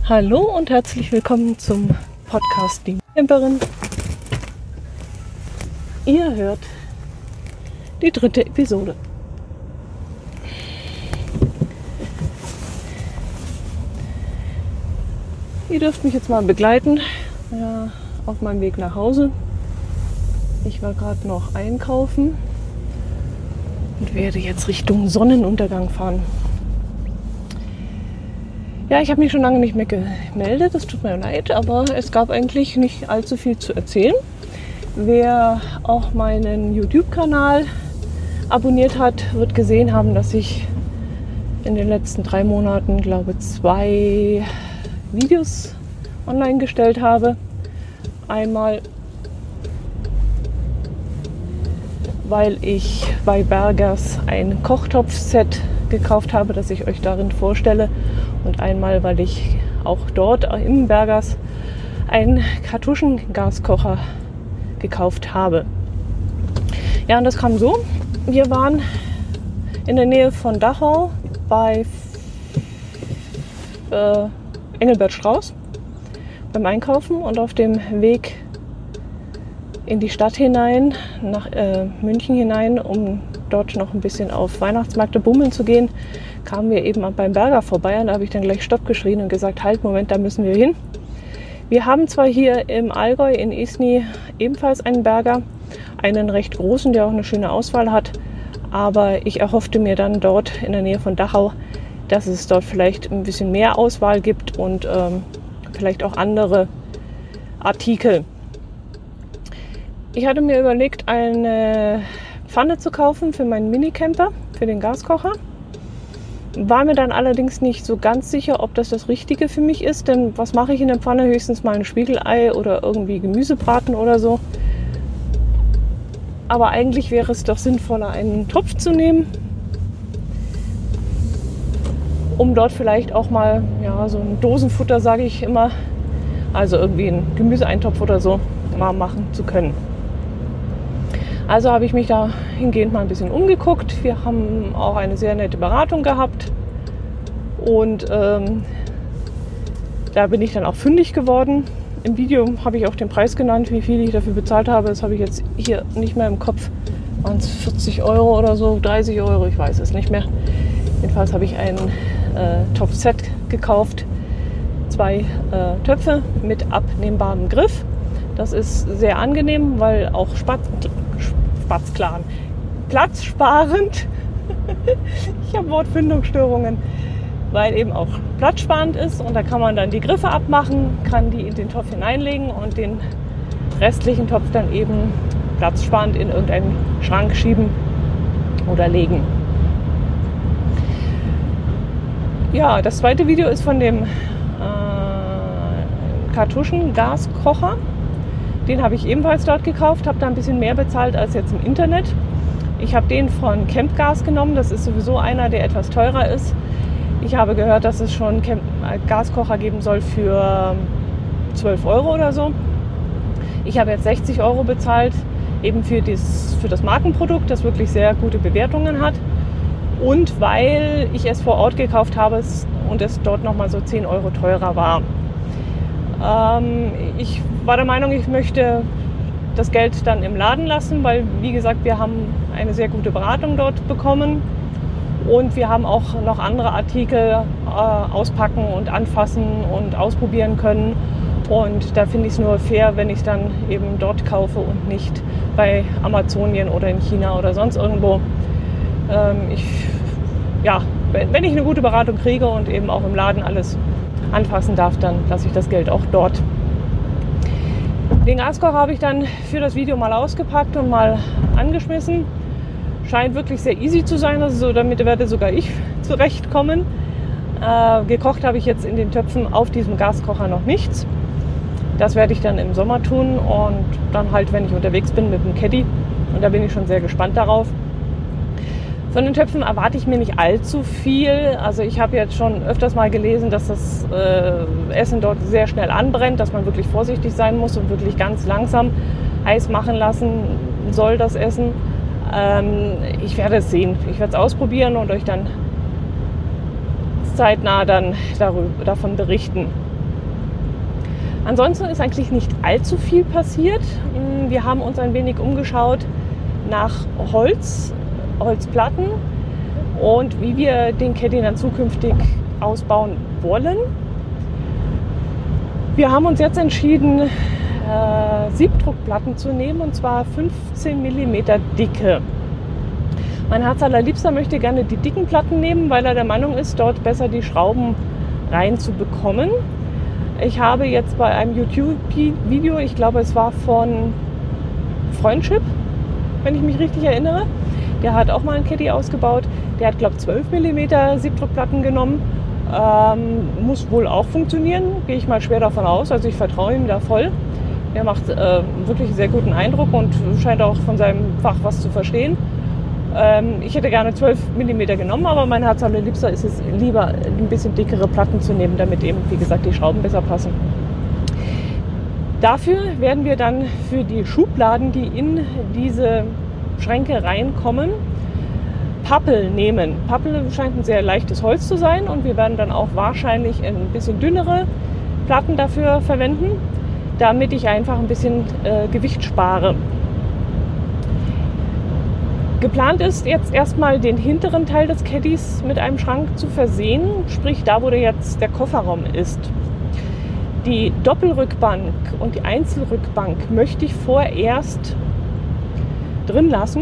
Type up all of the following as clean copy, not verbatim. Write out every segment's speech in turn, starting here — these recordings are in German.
Hallo und herzlich willkommen zum Podcast Die Camperin. Ihr hört die 3. Episode. Ihr dürft mich jetzt mal begleiten auf meinem Weg nach Hause. Ich war gerade noch einkaufen und werde jetzt Richtung Sonnenuntergang fahren. Ja, ich habe mich schon lange nicht mehr gemeldet, das tut mir leid, aber es gab eigentlich nicht allzu viel zu erzählen. Wer auch meinen YouTube-Kanal abonniert hat, wird gesehen haben, dass ich in den letzten 3 Monaten, glaube ich, 2 Videos online gestellt habe. Einmal, weil ich bei Bergers ein Kochtopfset gekauft habe, das ich euch darin vorstelle. Und einmal, weil ich auch dort im Bergers einen Kartuschengaskocher gekauft habe. Ja, und das kam so. Wir waren in der Nähe von Dachau bei Engelbert Strauß beim Einkaufen und auf dem Weg in die Stadt hinein, nach München hinein, um dort noch ein bisschen auf Weihnachtsmärkte bummeln zu gehen, kamen wir eben beim Berger vorbei und da habe ich dann gleich Stopp geschrien und gesagt, halt, Moment, da müssen wir hin. Wir haben zwar hier im Allgäu in Isny ebenfalls einen Berger, einen recht großen, der auch eine schöne Auswahl hat, aber ich erhoffte mir dann dort in der Nähe von Dachau, dass es dort vielleicht ein bisschen mehr Auswahl gibt und vielleicht auch andere Artikel. Ich hatte mir überlegt, eine Pfanne zu kaufen für meinen Minicamper, für den Gaskocher. War mir dann allerdings nicht so ganz sicher, ob das Richtige für mich ist, denn was mache ich in der Pfanne? Höchstens mal ein Spiegelei oder irgendwie Gemüsebraten oder so. Aber eigentlich wäre es doch sinnvoller, einen Topf zu nehmen, um dort vielleicht auch mal so ein Dosenfutter, sage ich immer, also irgendwie einen Gemüseeintopf oder so, mal machen zu können. Also habe ich mich da hingehend mal ein bisschen umgeguckt. Wir haben auch eine sehr nette Beratung gehabt und da bin ich dann auch fündig geworden. Im Video habe ich auch den Preis genannt, wie viel ich dafür bezahlt habe. Das habe ich jetzt hier nicht mehr im Kopf. Waren es 40 Euro oder so, 30 Euro, ich weiß es nicht mehr. Jedenfalls habe ich ein Topfset gekauft. 2 Töpfe mit abnehmbarem Griff. Das ist sehr angenehm, weil auch platzsparend. Ich habe Wortfindungsstörungen, weil eben auch platzsparend ist und da kann man dann die Griffe abmachen, kann die in den Topf hineinlegen und den restlichen Topf dann eben platzsparend in irgendeinen Schrank schieben oder legen. Ja, das zweite Video ist von dem Kartuschengaskocher. Den habe ich ebenfalls dort gekauft, habe da ein bisschen mehr bezahlt als jetzt im Internet. Ich habe den von Campgas genommen, das ist sowieso einer, der etwas teurer ist. Ich habe gehört, dass es schon Gaskocher geben soll für 12 Euro oder so. Ich habe jetzt 60 Euro bezahlt, eben für das Markenprodukt, das wirklich sehr gute Bewertungen hat. Und weil ich es vor Ort gekauft habe und es dort nochmal so 10 Euro teurer war. Ich war der Meinung, ich möchte das Geld dann im Laden lassen, weil, wie gesagt, wir haben eine sehr gute Beratung dort bekommen und wir haben auch noch andere Artikel auspacken und anfassen und ausprobieren können. Und da finde ich es nur fair, wenn ich es dann eben dort kaufe und nicht bei Amazonien oder in China oder sonst irgendwo. Wenn ich eine gute Beratung kriege und eben auch im Laden alles anfassen darf, dann lasse ich das Geld auch dort. Den Gaskocher habe ich dann für das Video mal ausgepackt und mal angeschmissen. Scheint wirklich sehr easy zu sein, also damit werde sogar ich zurechtkommen. Gekocht habe ich jetzt in den Töpfen auf diesem Gaskocher noch nichts. Das werde ich dann im Sommer tun und dann halt, wenn ich unterwegs bin mit dem Caddy. Und da bin ich schon sehr gespannt darauf. Von den Töpfen erwarte ich mir nicht allzu viel. Also ich habe jetzt schon öfters mal gelesen, dass das Essen dort sehr schnell anbrennt, dass man wirklich vorsichtig sein muss und wirklich ganz langsam heiß machen lassen soll, das Essen. Ich werde es sehen. Ich werde es ausprobieren und euch dann zeitnah dann davon berichten. Ansonsten ist eigentlich nicht allzu viel passiert. Wir haben uns ein wenig umgeschaut nach Holzplatten und wie wir den Caddy dann zukünftig ausbauen wollen. Wir haben uns jetzt entschieden, Siebdruckplatten zu nehmen, und zwar 15 mm dicke. Mein Herz allerliebster möchte gerne die dicken Platten nehmen, weil er der Meinung ist, dort besser die Schrauben reinzubekommen. Ich habe jetzt bei einem YouTube-Video, ich glaube es war von Freundship, wenn ich mich richtig erinnere, der hat auch mal einen Caddy ausgebaut. Der hat, glaube ich, 12 mm Siebdruckplatten genommen. Muss wohl auch funktionieren, gehe ich mal schwer davon aus. Also ich vertraue ihm da voll. Er macht wirklich einen sehr guten Eindruck und scheint auch von seinem Fach was zu verstehen. Ich hätte gerne 12 mm genommen, aber mein Herz allerliebster ist es lieber, ein bisschen dickere Platten zu nehmen, damit eben, wie gesagt, die Schrauben besser passen. Dafür werden wir dann für die Schubladen, die in diese Schränke reinkommen, Pappel nehmen. Pappel scheint ein sehr leichtes Holz zu sein und wir werden dann auch wahrscheinlich ein bisschen dünnere Platten dafür verwenden, damit ich einfach ein bisschen Gewicht spare. Geplant ist jetzt erstmal den hinteren Teil des Caddys mit einem Schrank zu versehen, sprich da, wo jetzt der Kofferraum ist. Die Doppelrückbank und die Einzelrückbank möchte ich vorerst drin lassen,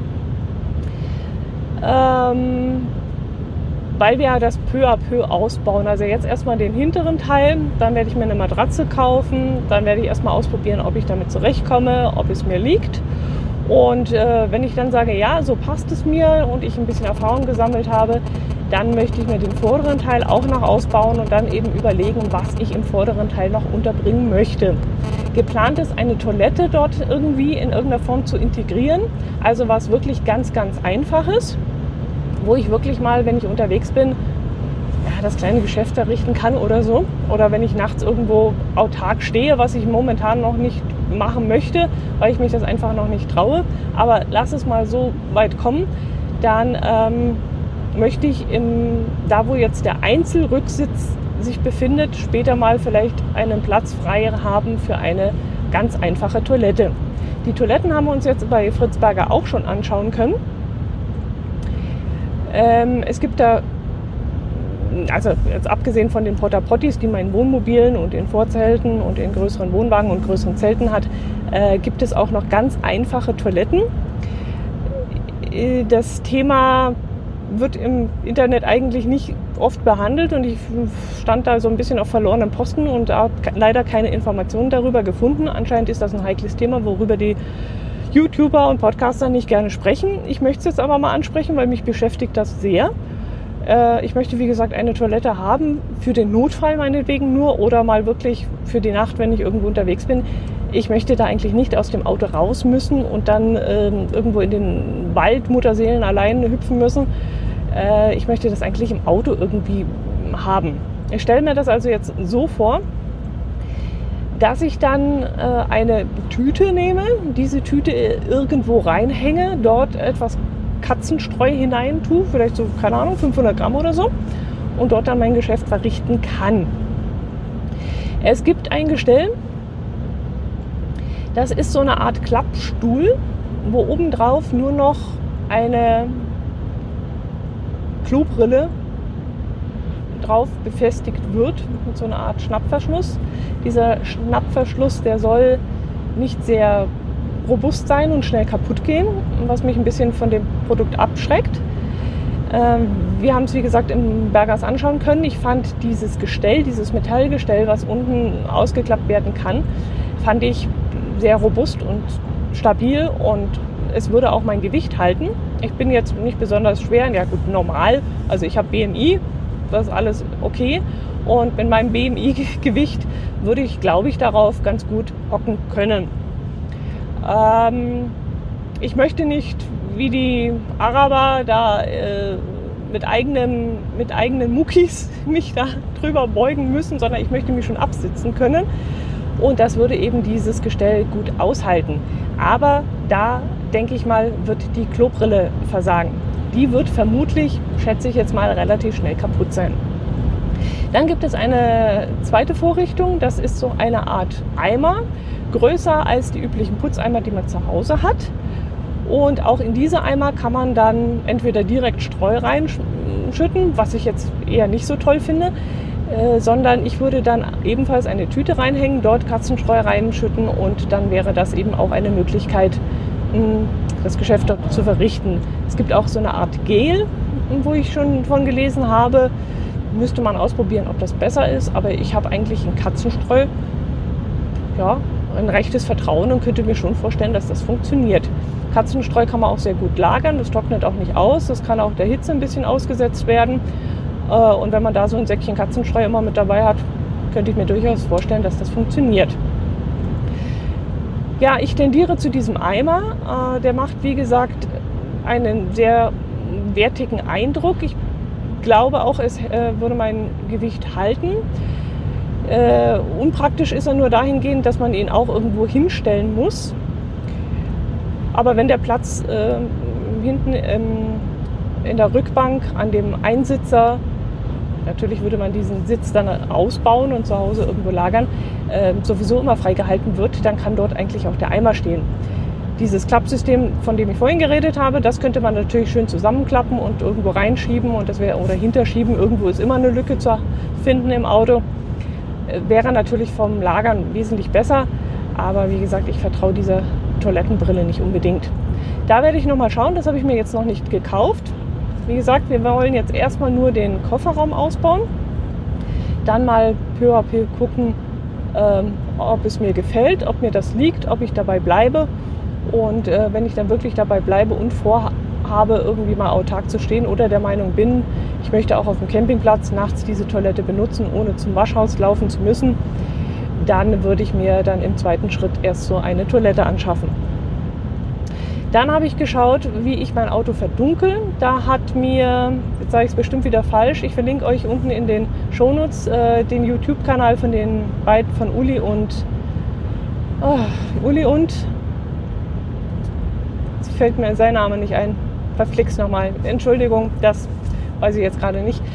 weil wir ja das peu à peu ausbauen. Also jetzt erstmal den hinteren Teil, dann werde ich mir eine Matratze kaufen, dann werde ich erstmal ausprobieren, ob ich damit zurechtkomme, ob es mir liegt. Und wenn ich dann sage, ja, so passt es mir und ich ein bisschen Erfahrung gesammelt habe, dann möchte ich mir den vorderen Teil auch noch ausbauen und dann eben überlegen, was ich im vorderen Teil noch unterbringen möchte. Geplant ist, eine Toilette dort irgendwie in irgendeiner Form zu integrieren. Also was wirklich ganz, ganz Einfaches, wo ich wirklich mal, wenn ich unterwegs bin, ja, das kleine Geschäft errichten kann oder so. Oder wenn ich nachts irgendwo autark stehe, was ich momentan noch nicht machen möchte, weil ich mich das einfach noch nicht traue. Aber lass es mal so weit kommen, dann möchte ich da, wo jetzt der Einzelrücksitz sich befindet, später mal vielleicht einen Platz frei haben für eine ganz einfache Toilette. Die Toiletten haben wir uns jetzt bei Fritz Berger auch schon anschauen können. Es gibt da, also jetzt abgesehen von den Porta-Potties, die man in Wohnmobilen und in Vorzelten und in größeren Wohnwagen und größeren Zelten hat, gibt es auch noch ganz einfache Toiletten. Das Thema wird im Internet eigentlich nicht oft behandelt und ich stand da so ein bisschen auf verlorenen Posten und habe leider keine Informationen darüber gefunden. Anscheinend ist das ein heikles Thema, worüber die YouTuber und Podcaster nicht gerne sprechen. Ich möchte es jetzt aber mal ansprechen, weil mich beschäftigt das sehr. Ich möchte, wie gesagt, eine Toilette haben, für den Notfall meinetwegen nur oder mal wirklich für die Nacht, wenn ich irgendwo unterwegs bin. Ich möchte da eigentlich nicht aus dem Auto raus müssen und dann irgendwo in den Wald Mutterseelen allein hüpfen müssen. Ich möchte das eigentlich im Auto irgendwie haben. Ich stelle mir das also jetzt so vor, dass ich dann eine Tüte nehme, diese Tüte irgendwo reinhänge, dort etwas Katzenstreu hinein tue, vielleicht so, keine Ahnung, 500 Gramm oder so, und dort dann mein Geschäft verrichten kann. Es gibt ein Gestell, das ist so eine Art Klappstuhl, wo obendrauf nur noch eine Klobrille drauf befestigt wird, mit so einer Art Schnappverschluss. Dieser Schnappverschluss, der soll nicht sehr robust sein und schnell kaputt gehen, was mich ein bisschen von dem Produkt abschreckt. Wir haben es, wie gesagt, im Bergers anschauen können. Ich fand dieses Gestell, dieses Metallgestell, was unten ausgeklappt werden kann, fand ich sehr robust und stabil und es würde auch mein Gewicht halten. Ich bin jetzt nicht besonders schwer, ja gut, normal, also ich habe BMI, das ist alles okay und mit meinem BMI-Gewicht würde ich, glaube ich, darauf ganz gut hocken können. Ich möchte nicht wie die Araber da mit eigenen Muckis mich da drüber beugen müssen, sondern ich möchte mich schon absitzen können. Und das würde eben dieses Gestell gut aushalten. Aber da, denke ich mal, wird die Klobrille versagen. Die wird vermutlich, schätze ich jetzt mal, relativ schnell kaputt sein. Dann gibt es eine zweite Vorrichtung, das ist so eine Art Eimer, größer als die üblichen Putzeimer, die man zu Hause hat. Und auch in diese Eimer kann man dann entweder direkt Streu reinschütten, was ich jetzt eher nicht so toll finde, sondern ich würde dann ebenfalls eine Tüte reinhängen, dort Katzenstreu reinschütten und dann wäre das eben auch eine Möglichkeit, das Geschäft dort zu verrichten. Es gibt auch so eine Art Gel, wo ich schon von gelesen habe. Müsste man ausprobieren, ob das besser ist, aber ich habe eigentlich in Katzenstreu ein rechtes Vertrauen und könnte mir schon vorstellen, dass das funktioniert. Katzenstreu kann man auch sehr gut lagern, das trocknet auch nicht aus, das kann auch der Hitze ein bisschen ausgesetzt werden. Und wenn man da so ein Säckchen Katzenstreu immer mit dabei hat, könnte ich mir durchaus vorstellen, dass das funktioniert. Ja, ich tendiere zu diesem Eimer. Der macht, wie gesagt, einen sehr wertigen Eindruck. Ich glaube auch, es würde mein Gewicht halten. Unpraktisch ist er nur dahingehend, dass man ihn auch irgendwo hinstellen muss. Aber wenn der Platz hinten in der Rückbank an dem Einsitzer, natürlich würde man diesen Sitz dann ausbauen und zu Hause irgendwo lagern, sowieso immer freigehalten wird, dann kann dort eigentlich auch der Eimer stehen. Dieses Klappsystem, von dem ich vorhin geredet habe, das könnte man natürlich schön zusammenklappen und irgendwo reinschieben und das wäre oder hinterschieben. Irgendwo ist immer eine Lücke zu finden im Auto. Wäre natürlich vom Lagern wesentlich besser, aber wie gesagt, ich vertraue dieser Toilettenbrille nicht unbedingt. Da werde ich noch mal schauen, das habe ich mir jetzt noch nicht gekauft. Wie gesagt, wir wollen jetzt erstmal nur den Kofferraum ausbauen, dann mal peu à peu gucken, ob es mir gefällt, ob mir das liegt, ob ich dabei bleibe. Und wenn ich dann wirklich dabei bleibe und vorhabe, irgendwie mal autark zu stehen oder der Meinung bin, ich möchte auch auf dem Campingplatz nachts diese Toilette benutzen, ohne zum Waschhaus laufen zu müssen, dann würde ich mir dann im zweiten Schritt erst so eine Toilette anschaffen. Dann habe ich geschaut, wie ich mein Auto verdunkel. Da hat mir, jetzt sage ich es bestimmt wieder falsch, ich verlinke euch unten in den Shownotes den YouTube-Kanal von den beiden, von Uli und jetzt fällt mir sein Name nicht ein. Verflixt nochmal. Entschuldigung, das weiß ich jetzt gerade nicht.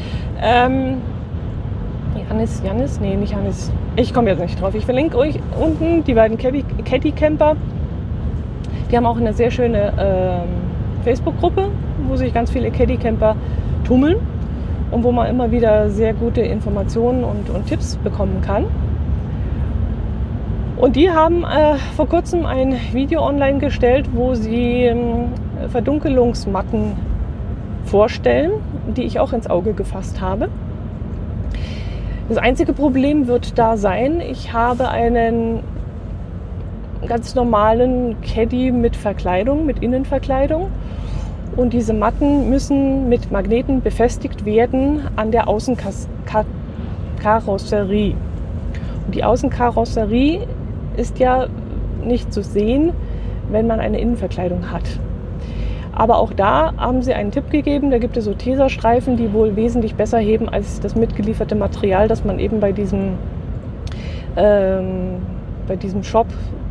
Janis? Nee, nicht Janis. Ich komme jetzt nicht drauf. Ich verlinke euch unten die beiden Caddy Camper. Die haben auch eine sehr schöne Facebook-Gruppe, wo sich ganz viele Caddy Camper tummeln und wo man immer wieder sehr gute Informationen und Tipps bekommen kann. Und die haben vor kurzem ein Video online gestellt, wo sie Verdunkelungsmatten vorstellen, die ich auch ins Auge gefasst habe. Das einzige Problem wird da sein, ich habe einen ganz normalen Caddy mit Verkleidung, mit Innenverkleidung. Und diese Matten müssen mit Magneten befestigt werden an der Außenkarosserie. Und die Außenkarosserie ist ja nicht zu sehen, wenn man eine Innenverkleidung hat. Aber auch da haben sie einen Tipp gegeben, da gibt es so Tesastreifen, die wohl wesentlich besser heben als das mitgelieferte Material, das man eben bei diesem Shop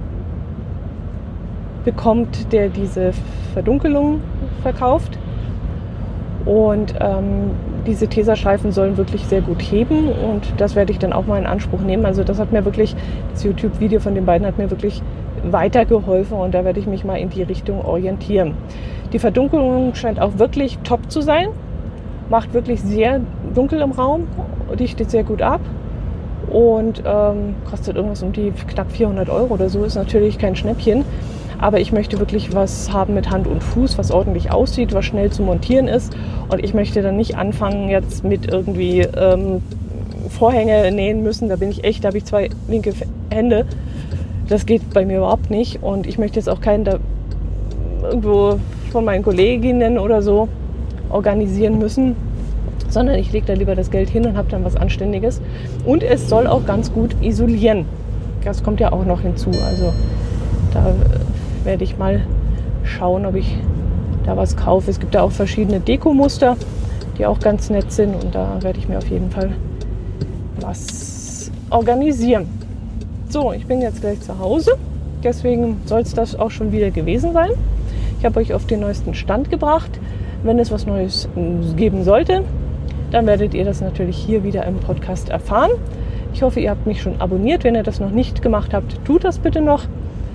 bekommt, der diese Verdunkelung verkauft. Und diese Tesastreifen sollen wirklich sehr gut heben und das werde ich dann auch mal in Anspruch nehmen. Also das hat mir wirklich, das YouTube-Video von den beiden hat mir wirklich weitergeholfen und da werde ich mich mal in die Richtung orientieren. Die Verdunkelung scheint auch wirklich top zu sein, macht wirklich sehr dunkel im Raum, dichtet sehr gut ab und kostet irgendwas um die knapp 400 € oder so, ist natürlich kein Schnäppchen. Aber ich möchte wirklich was haben mit Hand und Fuß, was ordentlich aussieht, was schnell zu montieren ist. Und ich möchte dann nicht anfangen jetzt mit irgendwie Vorhänge nähen müssen. Da habe ich 2 linke Hände. Das geht bei mir überhaupt nicht. Und ich möchte jetzt auch keinen da irgendwo von meinen Kolleginnen oder so organisieren müssen. Sondern ich lege da lieber das Geld hin und habe dann was Anständiges. Und es soll auch ganz gut isolieren. Das kommt ja auch noch hinzu. Also da werde ich mal schauen, ob ich da was kaufe. Es gibt da auch verschiedene Dekomuster, die auch ganz nett sind und da werde ich mir auf jeden Fall was organisieren. So, ich bin jetzt gleich zu Hause, deswegen soll es das auch schon wieder gewesen sein. Ich habe euch auf den neuesten Stand gebracht. Wenn es was Neues geben sollte, dann werdet ihr das natürlich hier wieder im Podcast erfahren. Ich hoffe, ihr habt mich schon abonniert. Wenn ihr das noch nicht gemacht habt, tut das bitte noch.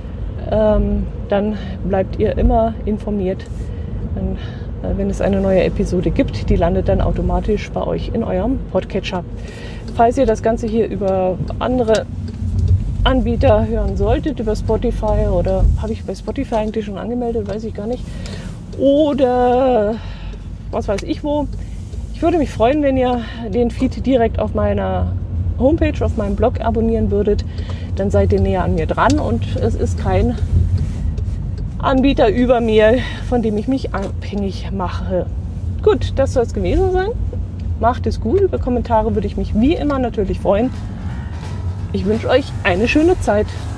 Dann bleibt ihr immer informiert, wenn es eine neue Episode gibt. Die landet dann automatisch bei euch in eurem Podcatcher. Falls ihr das Ganze hier über andere Anbieter hören solltet, über Spotify, oder habe ich bei Spotify eigentlich schon angemeldet, weiß ich gar nicht, oder was weiß ich wo. Ich würde mich freuen, wenn ihr den Feed direkt auf meiner Homepage, auf meinem Blog abonnieren würdet. Dann seid ihr näher an mir dran und es ist kein Anbieter über mir, von dem ich mich abhängig mache. Gut, das soll es gewesen sein. Macht es gut. Über Kommentare würde ich mich wie immer natürlich freuen. Ich wünsche euch eine schöne Zeit.